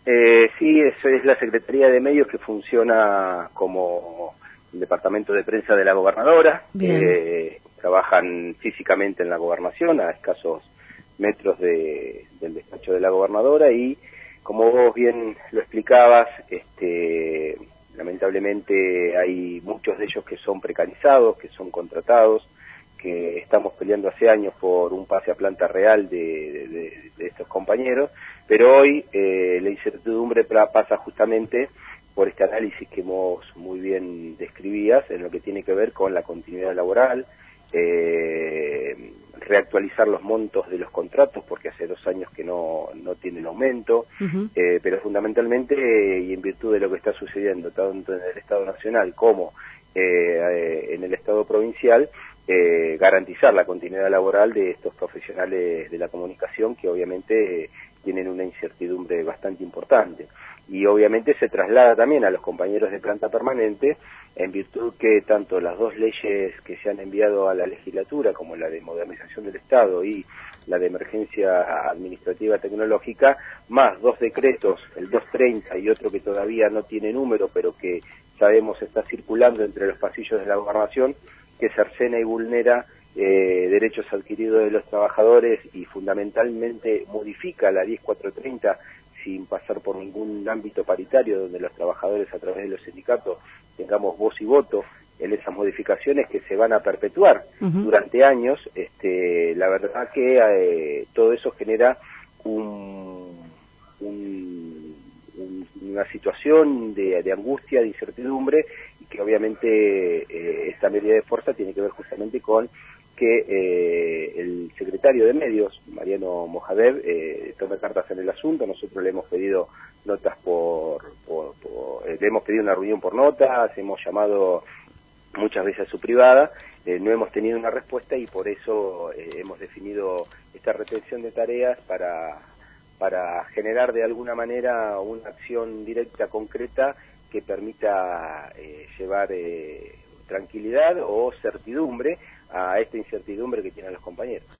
Sí, eso es la Secretaría de Medios que funciona como el departamento de prensa de la gobernadora. Trabajan físicamente en la gobernación, a escasos metros del despacho de la gobernadora, y como vos bien lo explicabas, lamentablemente hay muchos de ellos que son precarizados, que son contratados, que estamos peleando hace años por un pase a planta real de estos compañeros, pero hoy la incertidumbre pasa justamente por este análisis que vos muy bien describías, en lo que tiene que ver con la continuidad laboral, reactualizar los montos de los contratos, porque hace 2 años que no tienen aumento, pero fundamentalmente, y en virtud de lo que está sucediendo tanto en el Estado Nacional como en el Estado Provincial, garantizar la continuidad laboral de estos profesionales de la comunicación que obviamente tienen una incertidumbre bastante importante. Y obviamente se traslada también a los compañeros de planta permanente, en virtud que tanto las 2 leyes que se han enviado a la legislatura, como la de modernización del Estado y la de emergencia administrativa tecnológica, más 2 decretos, el 230 y otro que todavía no tiene número, pero que sabemos está circulando entre los pasillos de la gobernación, que cercena y vulnera derechos adquiridos de los trabajadores y fundamentalmente modifica la 10430 sin pasar por ningún ámbito paritario, donde los trabajadores a través de los sindicatos tengamos voz y voto en esas modificaciones que se van a perpetuar durante años. La verdad que todo eso genera una situación de angustia, de incertidumbre, y que obviamente esta medida de fuerza tiene que ver justamente con que el secretario de Medios, Mariano Mojadev, tome cartas en el asunto. Nosotros le hemos pedido notas le hemos pedido una reunión por notas, hemos llamado muchas veces a su privada, no hemos tenido una respuesta, y por eso hemos definido esta retención de tareas para generar de alguna manera una acción directa, concreta, que permita llevar tranquilidad o certidumbre a esta incertidumbre que tienen los compañeros.